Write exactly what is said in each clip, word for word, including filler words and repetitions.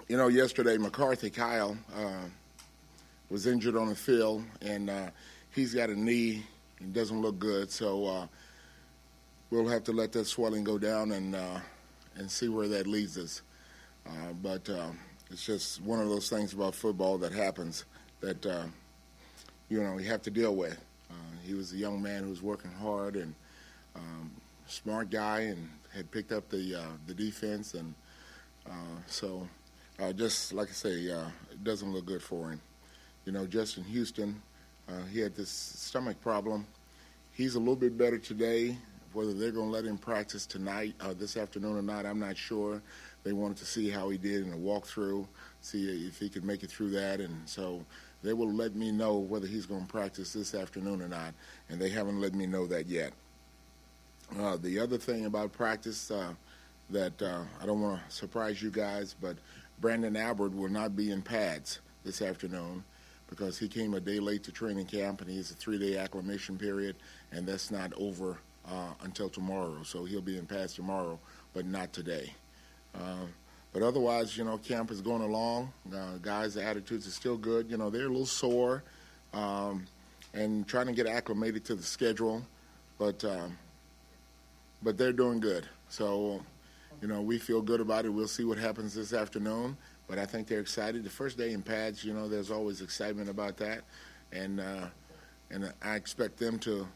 You know, yesterday McCarthy Kyle uh, was injured on the field, and uh, he's got a knee and doesn't look good. So uh, we'll have to let that swelling go down and uh, and see where that leads us. Uh, but uh, it's just one of those things about football that happens that uh, you know you have to deal with. Uh, he was a young man who was working hard and um, smart guy, and had picked up the uh, the defense, and uh, so. Uh, just like I say, uh, it doesn't look good for him. You know, Justin Houston, uh, he had this stomach problem. He's a little bit better today. Whether they're going to let him practice tonight, uh, this afternoon or not, I'm not sure. They wanted to see how he did in a walkthrough, see if he could make it through that. And so they will let me know whether he's going to practice this afternoon or not, and they haven't let me know that yet. Uh, the other thing about practice uh, that uh, I don't want to surprise you guys, but Brandon Albert will not be in pads this afternoon because he came a day late to training camp, and he has a three-day acclimation period, and that's not over uh, until tomorrow. So he'll be in pads tomorrow, but not today. Uh, but otherwise, you know, camp is going along. Uh, guys' attitudes are still good. You know, they're a little sore um, and trying to get acclimated to the schedule, but um, but they're doing good. So. You know, we feel good about it. We'll see what happens this afternoon, but I think they're excited. The first day in pads, you know, there's always excitement about that, and uh, and I expect them to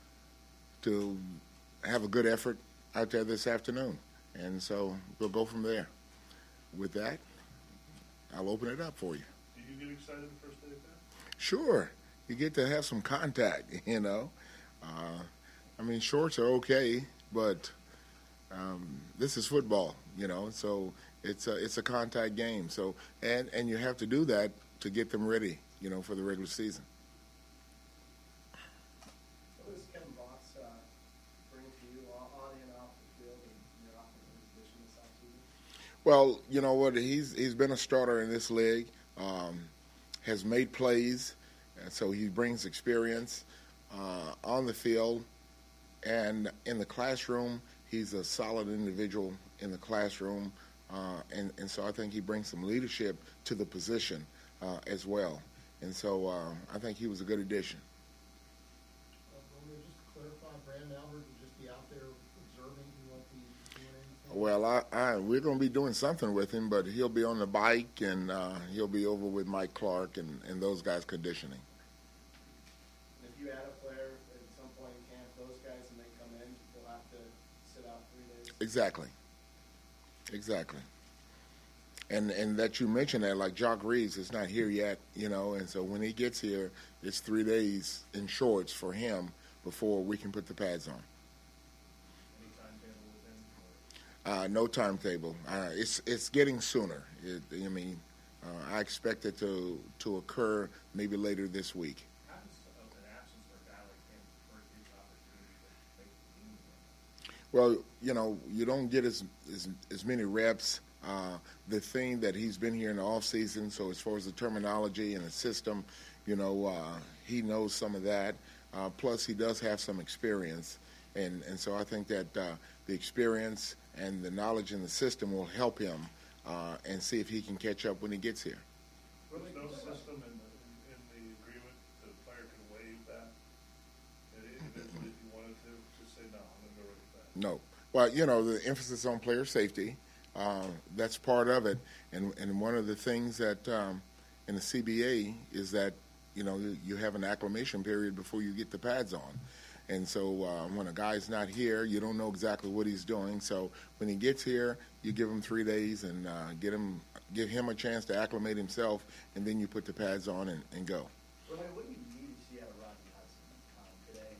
to have a good effort out there this afternoon, and so we'll go from there. With that, I'll open it up for you. Do you get excited the first day of pads? Sure, you get to have some contact. You know, uh, I mean, shorts are okay, but. Um, this is football, you know, so it's a, it's a contact game. So and, and you have to do that to get them ready, you know, for the regular season. What does Kevin Box uh, bring to you on and off the field and your offensive position this offseason? Well, you know what, he's he's been a starter in this league, um, has made plays, and so he brings experience uh, on the field and in the classroom. He's a solid individual in the classroom, uh, and, and so I think he brings some leadership to the position uh, as well. And so uh, I think he was a good addition. Uh, just to clarify, Brandon Albert will just be out there observing. He won't be doing anything? Well, I, I, we're going to be doing something with him, but he'll be on the bike, and uh, he'll be over with Mike Clark and, and those guys conditioning. If you add a player at some point in camp, those guys, and they come in, they'll have to sit out three days? Exactly. Exactly. And and that you mentioned that, like Jock Reeves is not here yet, you know, and so when he gets here, it's three days in shorts for him before we can put the pads on. Any timetable with him? Uh, no timetable. Uh, it's it's getting sooner. It, I mean, uh, I expect it to, to occur maybe later this week. Happens of an absence for a guy like him for his opportunity to make the team. Well, you know, you don't get as as, as many reps. Uh, the thing that he's been here in the off season, so as far as the terminology and the system, you know, uh, he knows some of that. Uh, plus, he does have some experience, and, and so I think that uh, the experience and the knowledge in the system will help him uh, and see if he can catch up when he gets here. There's no system in the, in, in the agreement that the player can waive that individually if he wanted to, just say, no, I'm going to go right with that. No. Well, you know, the emphasis on player safety. Uh, that's part of it, and and one of the things that um, in the C B A is that you know you, you have an acclimation period before you get the pads on, and so uh, when a guy's not here, you don't know exactly what he's doing. So when he gets here, you give him three days and uh, get him give him a chance to acclimate himself, and then you put the pads on and, and go. Well, what do you need to see out of Rodney Hudson um, today?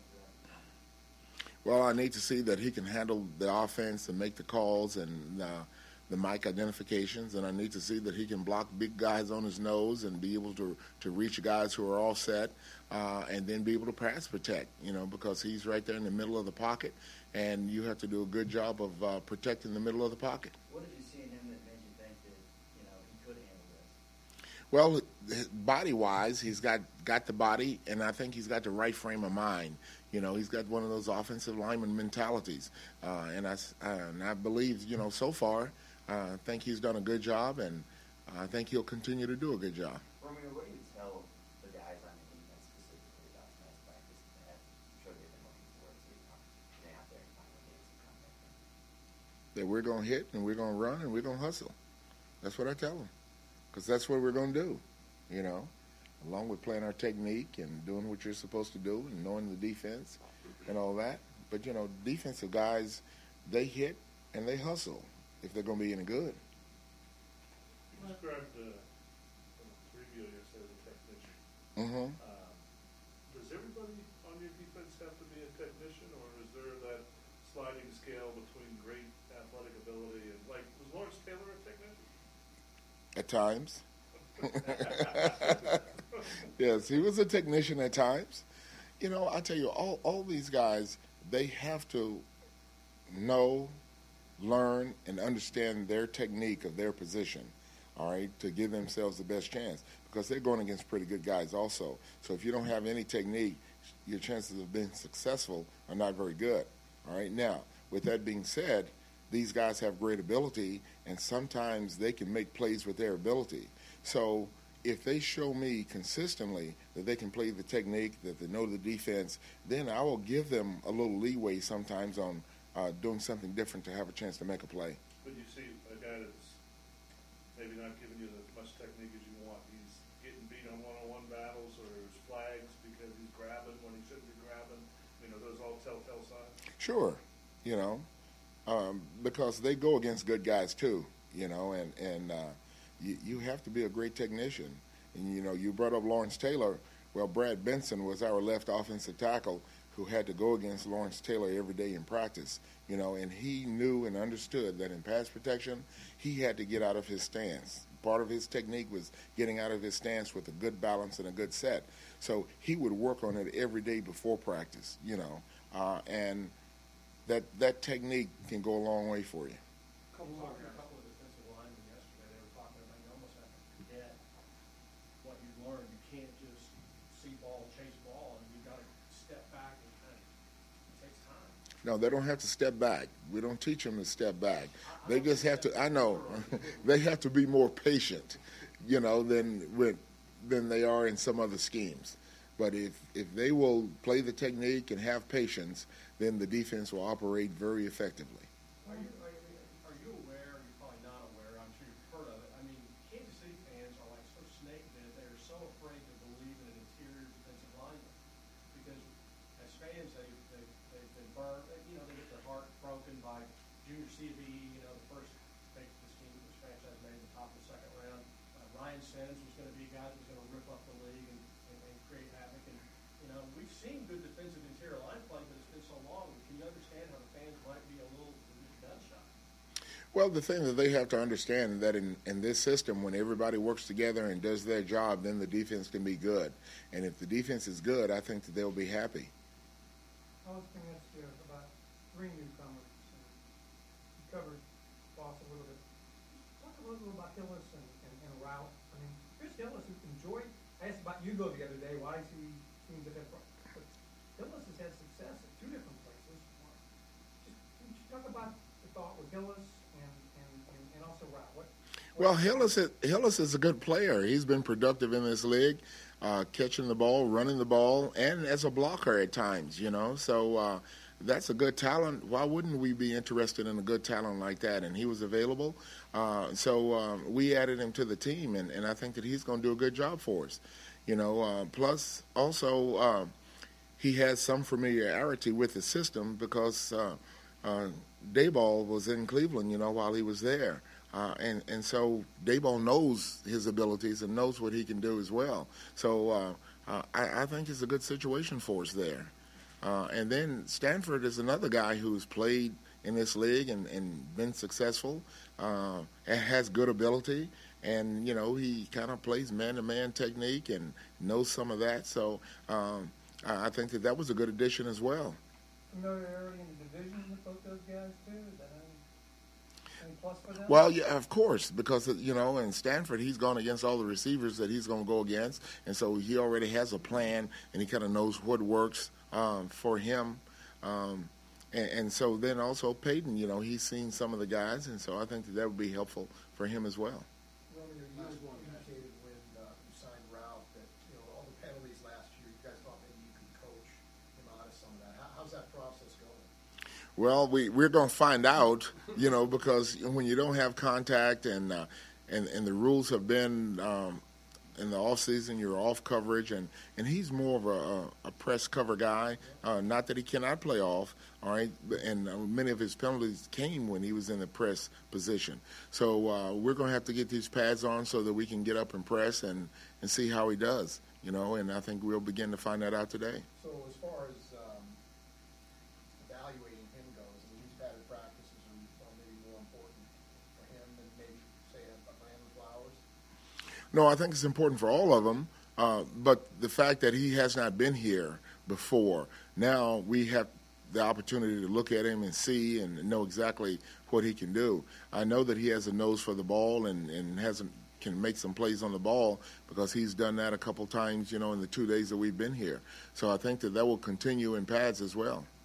Well, I need to see that he can handle the offense and make the calls and. Uh, the mic identifications, and I need to see that he can block big guys on his nose and be able to to reach guys who are all set, uh, and then be able to pass protect, you know, because he's right there in the middle of the pocket, and you have to do a good job of uh, protecting the middle of the pocket. What did you see in him that made you think that, you know, he could handle this? Well, body-wise, he's got, got the body, and I think he's got the right frame of mind. You know, he's got one of those offensive lineman mentalities, uh, and I, uh, and I believe, you know, so far, Uh, I think he's done a good job, and I think he'll continue to do a good job. Romeo, what do you tell the guys on the defense specifically about tonight's practice that I'm sure they've been looking forward to getting out there and finally getting some contact? That we're going to hit and we're going to run and we're going to hustle. That's what I tell them, because that's what we're going to do, you know, along with playing our technique and doing what you're supposed to do and knowing the defense and all that. But, you know, defensive guys, they hit and they hustle if they're going to be any good. You described the preview yesterday as a technician. Mm-hmm. Um, does everybody on your defense have to be a technician, or is there that sliding scale between great athletic ability and, like, was Lawrence Taylor a technician? At times. Yes, he was a technician at times. You know, I tell you, all, all these guys, they have to know, learn, and understand their technique of their position, all right, to give themselves the best chance, because they're going against pretty good guys also. So if you don't have any technique, your chances of being successful are not very good, all right? Now, with that being said, these guys have great ability, and sometimes they can make plays with their ability. So if they show me consistently that they can play the technique, that they know the defense, then I will give them a little leeway sometimes on uh, doing something different to have a chance to make a play. But you see a guy that's maybe not giving you as much technique as you want. He's getting beat on one-on-one battles, or there's flags because he's grabbing when he shouldn't be grabbing. You know, those all telltale signs. Sure, you know, um, because they go against good guys too, you know, and, and uh, you, you have to be a great technician. And, you know, you brought up Lawrence Taylor. Well, Brad Benson was our left offensive tackle who had to go against Lawrence Taylor every day in practice, you know, and he knew and understood that in pass protection, he had to get out of his stance. Part of his technique was getting out of his stance with a good balance and a good set. So he would work on it every day before practice, you know, uh, and that that technique can go a long way for you. Couple of, a couple of defensive linemen yesterday, they were talking about you almost have to forget what you learned. You can't just see ball, chase ball, and you've got to step back and kind of, it takes time. No, they don't have to step back. We don't teach them to step back. They just have to, I know, they have to be more patient, you know, than with, than they are in some other schemes. But if, if they will play the technique and have patience, then the defense will operate very effectively. Are you, are you, are you aware, you're probably not aware, I'm sure you've heard of it, I mean, Kansas City fans are like so snake-bit, they're so afraid to believe in an interior defensive lineman. Because as fans, they, they, they've been burned, you know, they get their heart broken by junior C V E, you know, the first pick this team, this franchise made the top of the second round. Uh, Ryan Sims was going to be a guy that was going to rip up the league and, and, and create havoc. And, you know, we've seen good defensive interior line play, but it's been so long. Can you understand how the fans might be a little gun shy? Well, the thing that they have to understand is that in, in this system, when everybody works together and does their job, then the defense can be good. And if the defense is good, I think that they'll be happy. I was going to ask you about three newcomers. You covered Boss a little bit. Talk a little bit about Hillis and, and, and Route. I mean, Chris Hillis enjoyed. I asked about Hugo the other day. Why is he seems to have? But Hillis has had success at two different places. Just, can you talk about the thought with Hillis and and, and, and also Route? What? what Well, Hillis is, Hillis is a good player. He's been productive in this league, uh, catching the ball, running the ball, and as a blocker at times, you know. So uh, that's a good talent. Why wouldn't we be interested in a good talent like that? And he was available. Uh, so um, we added him to the team, and, and I think that he's going to do a good job for us. You know, uh, plus also uh, he has some familiarity with the system because uh, uh, Dayball was in Cleveland, you know, while he was there. Uh, and, and so Dayball knows his abilities and knows what he can do as well. So uh, uh, I, I think it's a good situation for us there. Uh, and then Stanford is another guy who's played in this league and, and been successful uh, and has good ability. And, you know, he kind of plays man-to-man technique and knows some of that. So um, I, I think that that was a good addition as well. familiarity in the division with both those guys too? Is that any, any plus for them? Well, yeah, of course, because, you know, in Stanford, he's gone against all the receivers that he's going to go against, and so he already has a plan, and he kind of knows what works um, for him. Um, and, and so then also Peyton, you know, he's seen some of the guys, and so I think that that would be helpful for him as well. Romeo, you indicated when uh, you signed Ralph that, you know, all the penalties last year, you guys thought maybe you could coach him out of some of that. How, how's that process going? Well, we, we're going to find out, you know, because when you don't have contact and uh, and, and the rules have been um, in the off season, you're off coverage, and, and he's more of a, a press cover guy. Uh, not that he cannot play off, all right, and uh, many of his penalties came when he was in the press position. So uh, we're going to have to get these pads on so that we can get up and press and, and see how he does, you know, and I think we'll begin to find that out today. So as far as um, evaluating him goes, I mean, these padded practices are, are maybe more important for him than maybe, say, a, a Brandon Flowers? No, I think it's important for all of them, uh, but the fact that he has not been here before, now we have the opportunity to look at him and see and know exactly what he can do. I know that he has a nose for the ball and, and hasn't can make some plays on the ball because he's done that a couple times, you know, in the two days that we've been here. So I think that that will continue in pads as well.